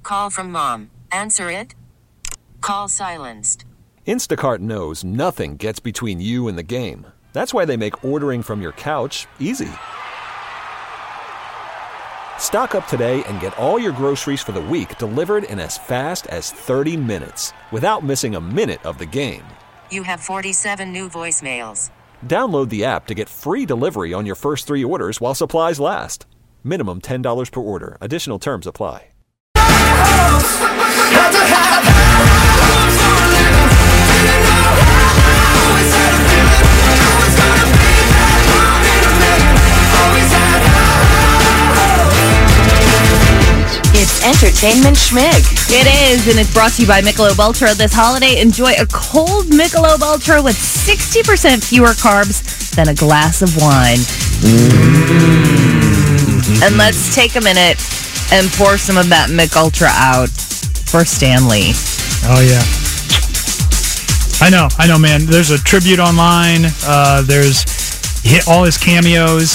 Call from mom. Answer it. Call silenced. Instacart knows nothing gets between you and the game. That's why they make ordering from your couch easy. Stock up today and get all your groceries for the week delivered in as fast as 30 minutes without missing a minute of the game. You have 47 new voicemails. Download the app to get free delivery on your first 3 orders while supplies last. Minimum $10 per order. Additional terms apply. It's Entertainment Schmig. It is, and it's brought to you by Michelob Ultra. This holiday, enjoy a cold Michelob Ultra with 60% fewer carbs than a glass of wine. And let's take a minute and pour some of that Mich Ultra out for Stanley. Oh, yeah. I know, man. There's a tribute online. There's all his cameos.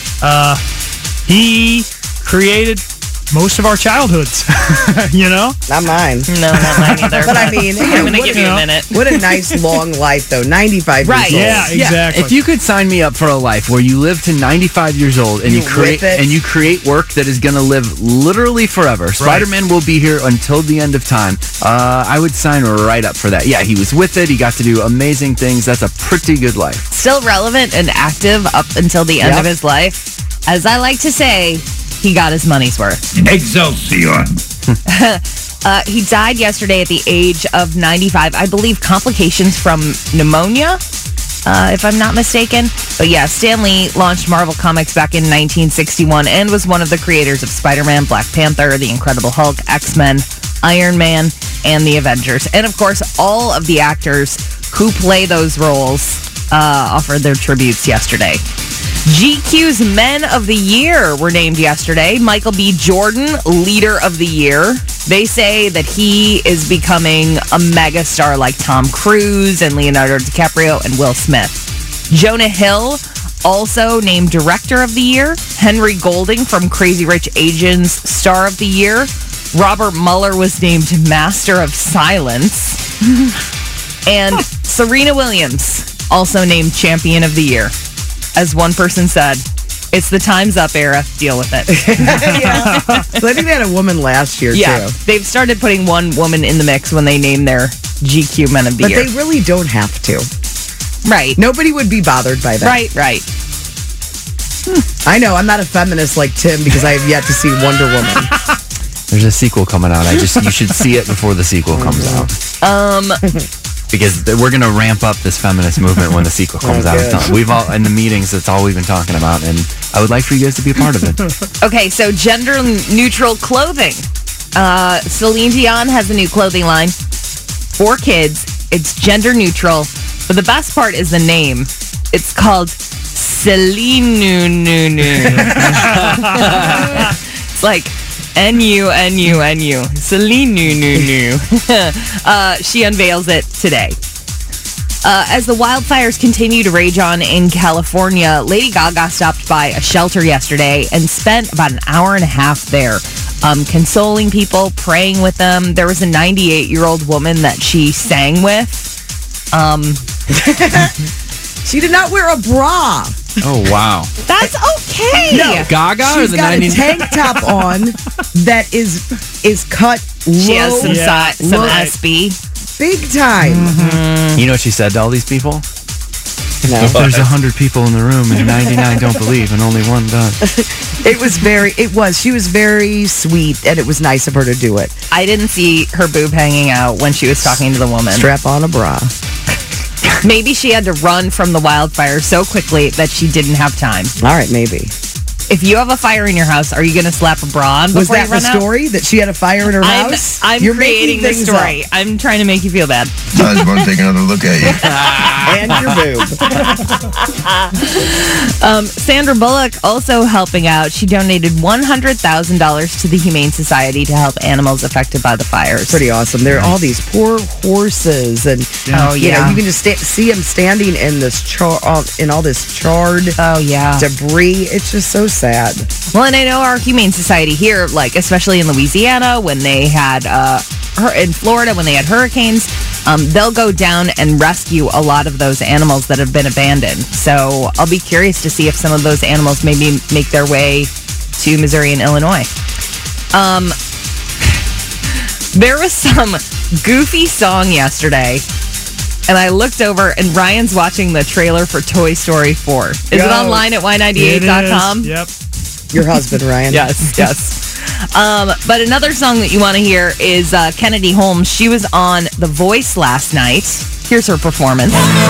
He created most of our childhoods, you know? Not mine. No, not mine either. But I mean, I'm going to give you a minute. What a nice long life, though. 95 Right. years old. Yeah, exactly. If you could sign me up for a life where you live to 95 years old and you create work that is going to live literally forever. Right. Spider-Man will be here until the end of time. I would sign right up for that. Yeah, he was with it. He got to do amazing things. That's a pretty good life. Still relevant and active up until the end of his life. As I like to say, he got his money's worth. Excelsior. He died yesterday at the age of 95. I believe complications from pneumonia, if I'm not mistaken. But yeah, Stan Lee launched Marvel Comics back in 1961 and was one of the creators of Spider-Man, Black Panther, The Incredible Hulk, X-Men, Iron Man, and the Avengers. And of course, all of the actors who play those roles offered their tributes yesterday. GQ's Men of the Year were named yesterday. Michael B. Jordan, Leader of the Year. They say that he is becoming a megastar like Tom Cruise and Leonardo DiCaprio and Will Smith. Jonah Hill, also named Director of the Year. Henry Golding from Crazy Rich Asians, Star of the Year. Robert Mueller was named Master of Silence. And Serena Williams, also named Champion of the Year. As one person said, it's the time's up era. Deal with it. Yeah. So I think they had a woman last year, yeah, too. They've started putting one woman in the mix when they name their GQ Men of the Year. But they really don't have to. Right. Nobody would be bothered by that. Right. I know. I'm not a feminist like Tim because I have yet to see Wonder Woman. There's a sequel coming out. You should see it before the sequel comes out. Because we're going to ramp up this feminist movement when the sequel comes out. We've all in the meetings. That's all we've been talking about, and I would like for you guys to be a part of it. Okay, so gender-neutral clothing. Celine Dion has a new clothing line for kids. It's gender-neutral, but the best part is the name. It's called Celine. It's like N-U-N-U-N-U. Celine. She unveils it today. As the wildfires continue to rage on in California, Lady Gaga stopped by a shelter yesterday and spent about an hour and a half there, consoling people, praying with them. There was a 98-year-old woman that she sang with. She did not wear a bra. Oh, wow. That's okay. No, Gaga she's or the got 90s? a tank top on that is cut low. She has some SB. Big time. Mm-hmm. You know what she said to all these people? No. There's 100 people in the room and 99 don't believe and only one does. She was very sweet and it was nice of her to do it. I didn't see her boob hanging out when she was talking to the woman. Strap on a bra. Maybe she had to run from the wildfire so quickly that she didn't have time. All right, maybe. If you have a fire in your house, are you going to slap a bra on before Was that you run the out? story? That she had a fire in her house? You're creating the story. I'm trying to make you feel bad. I was going to take another look at you. And your boob. Sandra Bullock also helping out. She donated $100,000 to the Humane Society to help animals affected by the fires. Pretty awesome. There are all these poor horses, and you can just see them standing in this in all this charred debris. It's just so sad. sad. Well, and I know our Humane Society here, like especially in Louisiana, when they had in Florida when they had hurricanes, they'll go down and rescue a lot of those animals that have been abandoned. So I'll be curious to see if some of those animals maybe make their way to Missouri and Illinois. There was some goofy song yesterday, and I looked over, and Ryan's watching the trailer for Toy Story 4. Is it online at y98.com? Yep. Your husband, Ryan. Yes. But another song that you want to hear is Kennedy Holmes. She was on The Voice last night. Here's her performance.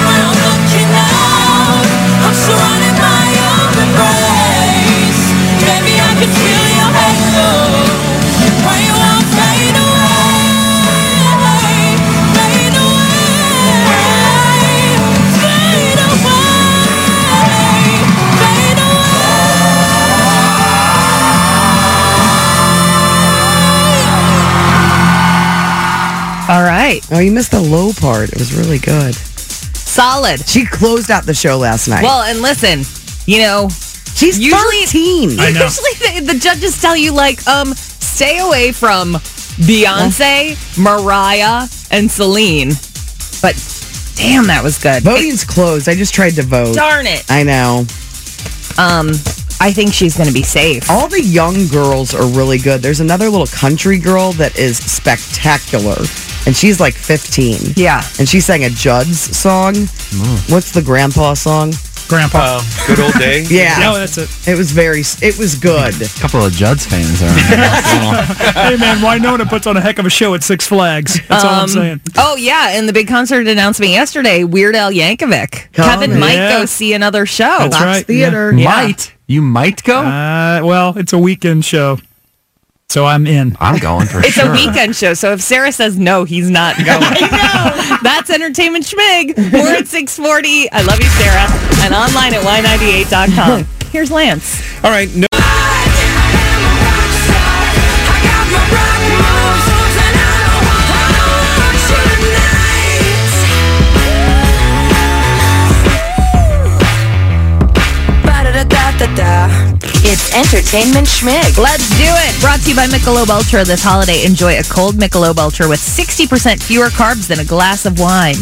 All right. Oh, you missed the low part. It was really good. Solid. She closed out the show last night. Well, and listen, she's usually 13. I know. Usually the judges tell you, stay away from Beyonce, Mariah, and Celine. But damn, that was good. Voting's closed. I just tried to vote. Darn it. I know. I think she's going to be safe. All the young girls are really good. There's another little country girl that is spectacular, and she's like 15. Yeah. And she sang a Judd's song. What's the grandpa song? Grandpa. Good old day. Yeah. No, that's it. It was good. A couple of Judd's fans are. Hey, man, Winona puts on a heck of a show at Six Flags. That's all I'm saying. Oh, yeah. And the big concert announcement yesterday, Weird Al Yankovic. Kevin might go see another show. That's right. Theater. Yeah. You might go? Well, it's a weekend show, so I'm in. I'm going for It's sure. a weekend show, so if Sarah says no, he's not going. I know. That's Entertainment Schmig. We're at 640. I love you, Sarah. And online at y98.com. Here's Lance. All right. No. It's Entertainment Schmig. Let's do it. Brought to you by Michelob Ultra. This holiday, enjoy a cold Michelob Ultra with 60% fewer carbs than a glass of wine.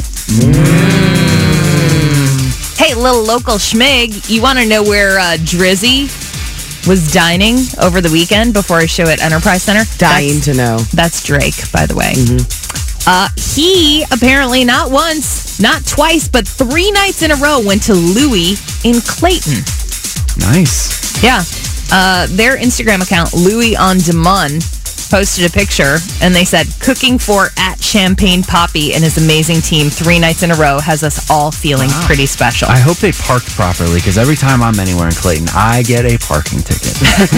Hey, little local schmig. You want to know where Drizzy was dining over the weekend before a show at Enterprise Center? Dying to know. That's Drake, by the way. He apparently not once, not twice, but 3 nights in a row went to Louis in Clayton. Nice. Yeah. Their Instagram account, Louis on Demon, posted a picture, and they said, cooking for @Champagne Poppy and his amazing team 3 nights in a row has us all feeling pretty special. I hope they parked properly, because every time I'm anywhere in Clayton, I get a parking ticket.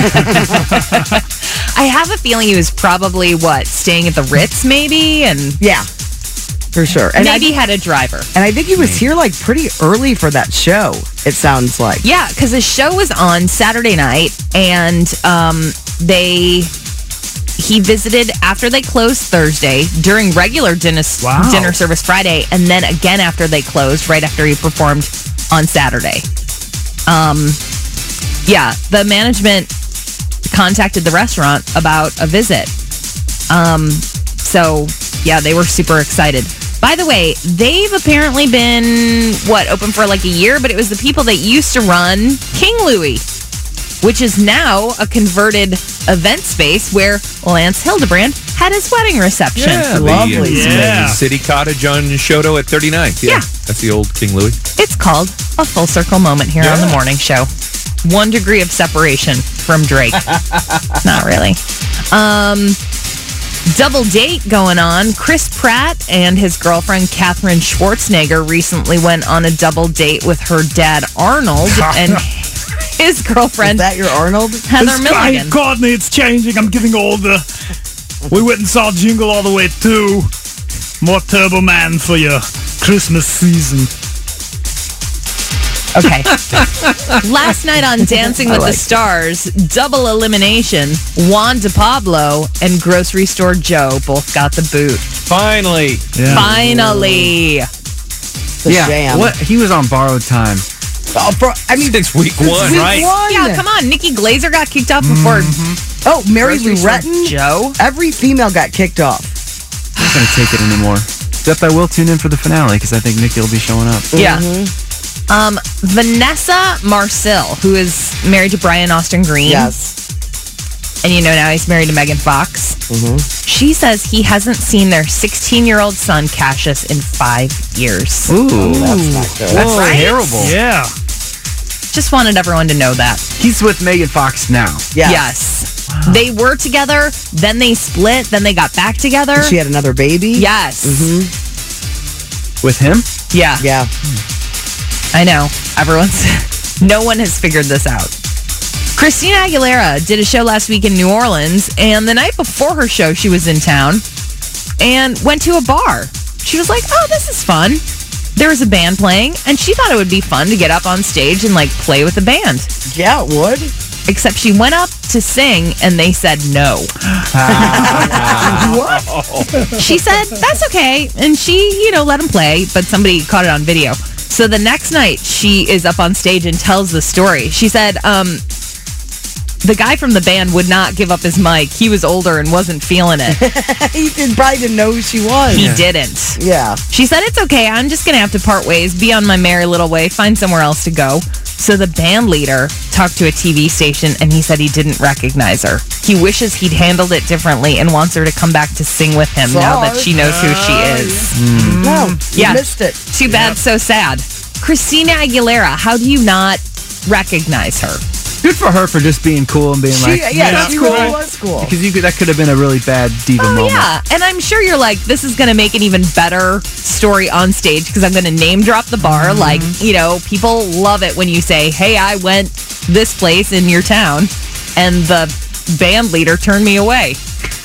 I have a feeling he was probably, staying at the Ritz maybe? And Yeah, for sure. And maybe had a driver. And I think he was here pretty early for that show, it sounds like. Yeah, because the show was on Saturday night, and he visited after they closed Thursday, during regular dinner service Friday, and then again after they closed, right after he performed on Saturday. The management contacted the restaurant about a visit. They were super excited. By the way, they've apparently been, open for a year, but it was the people that used to run King Louis, which is now a converted event space where Lance Hildebrand had his wedding reception. Yeah, Lovely. Yeah. The City Cottage on Shoto at 39th. Yeah. That's the old King Louis. It's called a full circle moment here on the morning show. 1 degree of separation from Drake. Not really. Double date going on. Chris Pratt and his girlfriend Katherine Schwarzenegger recently went on a double date with her dad Arnold and his girlfriend. Is that your Arnold? Heather Hey, Milligan. Courtney, it's changing. I'm getting older. We went and saw Jingle All the Way 2. More Turbo Man for your Christmas season. Okay. Last night on Dancing with the Stars, double elimination, Juan DePablo and Grocery Store Joe both got the boot. Finally. Yeah. Finally. The jam. What? He was on borrowed time. Since week one, right? Yeah, come on. Nikki Glaser got kicked off before. Oh, Mary Lou Groceries for Retton. Joe. Every female got kicked off. I'm not going to take it anymore. Except I will tune in for the finale because I think Nikki will be showing up. Yeah. Vanessa Marcil, who is married to Brian Austin Green. Yes. And now he's married to Megan Fox. She says he hasn't seen their 16-year-old son, Cassius, in 5 years. Ooh. That's not good. That's Right? terrible. Yeah. Just wanted everyone to know that. He's with Megan Fox now. Yes. They were together, then they split, then they got back together. She had another baby. Yes. With him? Yeah. Yeah. I know. No one has figured this out. Christina Aguilera did a show last week in New Orleans, and the night before her show, she was in town and went to a bar. She was like, oh, this is fun. There was a band playing, and she thought it would be fun to get up on stage and, play with the band. Yeah, it would. Except she went up to sing, and they said no. What? She said, that's okay. And she, let him play, but somebody caught it on video. So the next night, she is up on stage and tells the story. She said, the guy from the band would not give up his mic. He was older and wasn't feeling it. He probably didn't know who she was. He didn't. Yeah. She said, it's okay. I'm just going to have to part ways, be on my merry little way, find somewhere else to go. So the band leader talked to a TV station, and he said he didn't recognize her. He wishes he'd handled it differently and wants her to come back to sing with him now that she knows who she is. No, you missed it. Too bad, so sad. Christina Aguilera, how do you not recognize her? Good for her for just being cool and being like, That's that's cool. cool. Really was cool. Because that could have been a really bad diva moment. Yeah, and I'm sure you're like, this is going to make an even better story on stage because I'm going to name drop the bar. Like, people love it when you say, hey, I went this place in your town, and the band leader turned me away.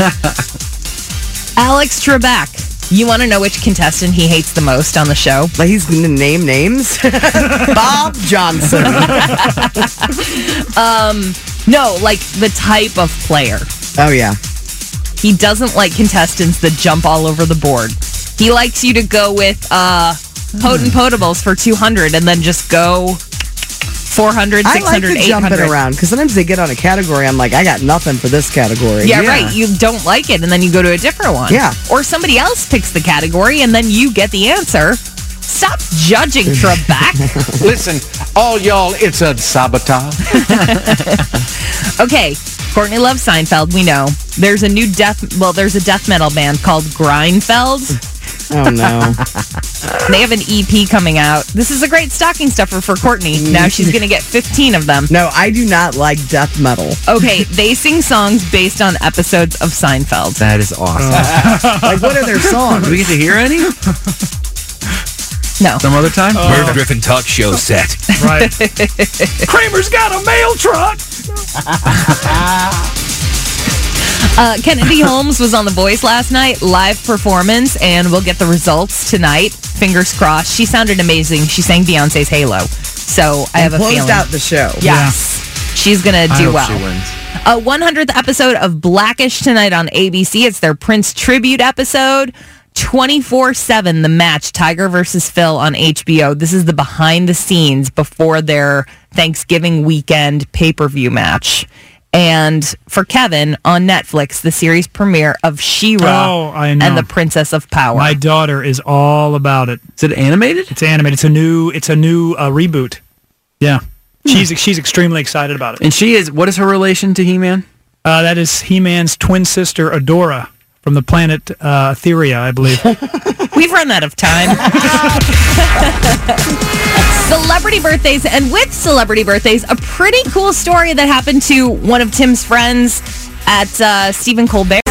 Alex Trebek. You want to know which contestant he hates the most on the show? Like he's going to name names? Bob Johnson. No, like the type of player. Oh, yeah. He doesn't like contestants that jump all over the board. He likes you to go with potent potables for 200 and then just go 400, 600, I like to 800. jump it around because sometimes they get on a category. I'm like, I got nothing for this category. Yeah, right. You don't like it, and then you go to a different one. Yeah. Or somebody else picks the category, and then you get the answer. Stop judging Trebek. Listen, all y'all, it's a sabotage. Okay, Courtney loves Seinfeld. We know. There's a death metal band called Grindfeld. Oh, no. They have an EP coming out. This is a great stocking stuffer for Courtney. Now she's going to get 15 of them. No, I do not like death metal. Okay, they sing songs based on episodes of Seinfeld. That is awesome. Like, what are their songs? Do we get to hear any? No. Some other time? Merv Griffin talk show set. Right. Kramer's got a mail truck. Kennedy Holmes was on The Voice last night, live performance, and we'll get the results tonight. Fingers crossed. She sounded amazing. She sang Beyonce's Halo. So I have a feeling. Closed out the show. Yes. She's going to do well. She wins. A 100th episode of Blackish tonight on ABC. It's their Prince tribute episode. 24/7, The Match, Tiger versus Phil on HBO. This is the behind the scenes before their Thanksgiving weekend pay-per-view match. And for Kevin, on Netflix, the series premiere of She-Ra Oh, I know. and the Princess of Power. My daughter is all about it. Is it animated? It's animated. It's a new reboot. Yeah. She's extremely excited about it. And she is, what is her relation to He-Man? That is He-Man's twin sister, Adora, from the planet Etheria, I believe. We've run out of time. Celebrity birthdays, and with celebrity birthdays, a pretty cool story that happened to one of Tim's friends at Stephen Colbert.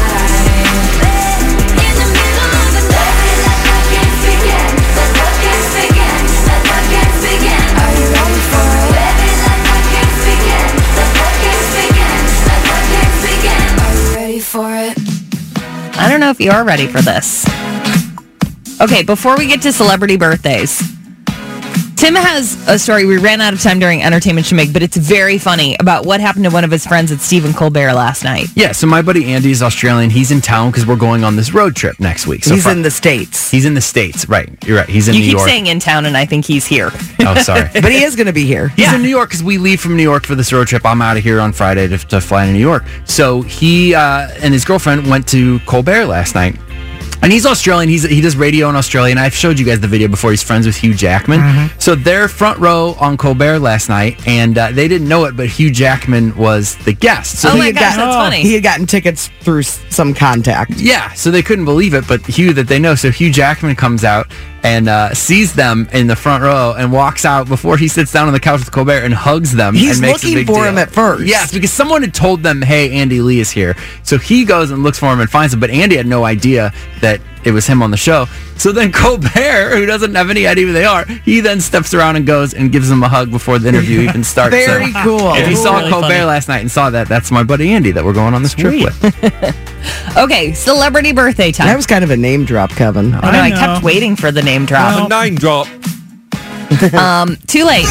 I don't know if you're ready for this. Okay, before we get to celebrity birthdays, Tim has a story. We ran out of time during Entertainment Schmig, but it's very funny about what happened to one of his friends at Stephen Colbert last night. Yeah, so my buddy Andy is Australian. He's in town because we're going on this road trip next week. So he's in the States. He's in the States, right. You're right. He's in New York. You keep saying in town, and I think he's here. Oh, sorry. But he is going to be here. He's in New York because we leave from New York for this road trip. I'm out of here on Friday to fly to New York. So he and his girlfriend went to Colbert last night. And he's Australian. He does radio in Australia. And I've showed you guys the video before. He's friends with Hugh Jackman. Mm-hmm. So they're front row on Colbert last night. And they didn't know it, but Hugh Jackman was the guest. So my gosh, that's funny. He had gotten tickets through some contact. Yeah, so they couldn't believe it, but Hugh that they know. So Hugh Jackman comes out and sees them in the front row and walks out before he sits down on the couch with Colbert and hugs them. He's and makes looking a big for deal. him at first. Yes, because someone had told them, hey, Andy Lee is here. So he goes and looks for him and finds him, but Andy had no idea that it was him on the show. So then Colbert, who doesn't have any idea who they are, he then steps around and goes and gives them a hug before the interview even starts. Very cool. If you saw Really Colbert funny. last night and saw that, that's my buddy Andy that we're going on this trip with. Okay, celebrity birthday time. That was kind of a name drop, Kevin. I know. I kept waiting for the name drop. Name drop. Too late.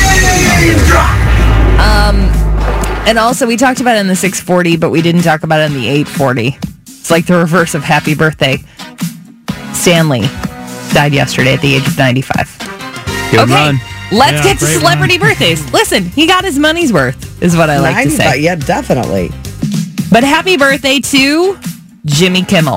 And also, we talked about it in the 640, but we didn't talk about it in the 840. It's like the reverse of happy birthday. Stanley died yesterday at the age of 95. Good run. Let's get to celebrity birthdays. Listen, he got his money's worth, is what I like to say. Yeah, definitely. But happy birthday to Jimmy Kimmel.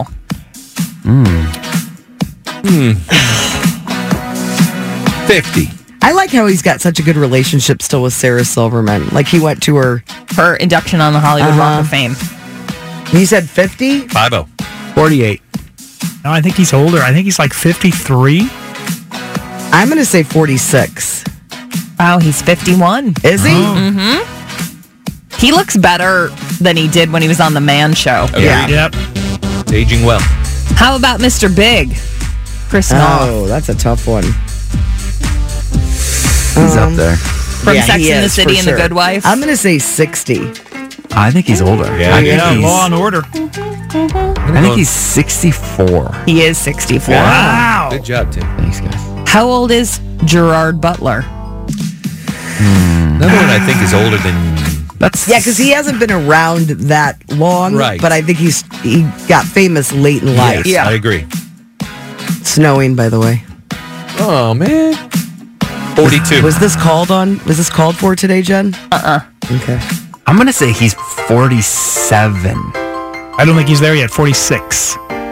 50. I like how he's got such a good relationship still with Sarah Silverman. Like he went to her induction on the Hollywood Walk of Fame. He said 50? 50. 48. No, I think he's older. I think he's like 53. I'm going to say 46. Wow, he's 51. Is he? Mm-hmm. He looks better than he did when he was on the Man Show. Agreed. Yeah. Yep. It's aging well. How about Mr. Big? Chris Noth Oh, that's a tough one. He's up there. from Yeah, Sex he and the is, City for and The sure. Good Wife. I'm going to say 60. I think he's older. Yeah, I think he's, Law and Order. I think he's 64. He is 64. Wow. Good job, Tim. Thanks, guys. How old is Gerard Butler? Another one I think is older than... That's Yeah, because he hasn't been around that long. Right. But I think he got famous late in life. Yes, I agree. Snowing, by the way. Oh, man. 42. Was this called for today, Jen? Okay. I'm going to say he's 47. I don't think he's there yet. 46.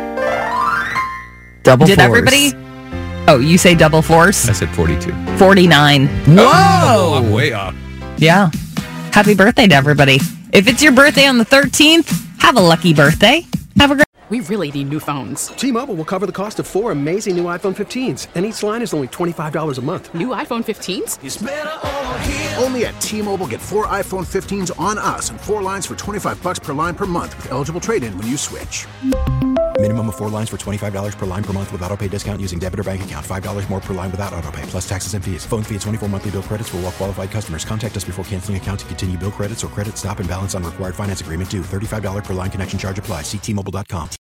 Double Did fours. everybody? Oh, you say double fours? I said 42. 49. Whoa! Oh, I'm way off. Yeah. Happy birthday to everybody. If it's your birthday on the 13th, have a lucky birthday. Have a great... We really need new phones. T-Mobile will cover the cost of 4 amazing new iPhone 15s, and each line is only $25 a month. New iPhone 15s? Only at T-Mobile, get 4 iPhone 15s on us and 4 lines for $25 per line per month with eligible trade-in when you switch. Minimum of 4 lines for $25 per line per month with autopay discount using debit or bank account. $5 more per line without autopay, plus taxes and fees. Phone fee at 24 monthly bill credits for well-qualified customers. Contact us before canceling account to continue bill credits or credit stop and balance on required finance agreement due. $35 per line connection charge applies. See T-Mobile.com.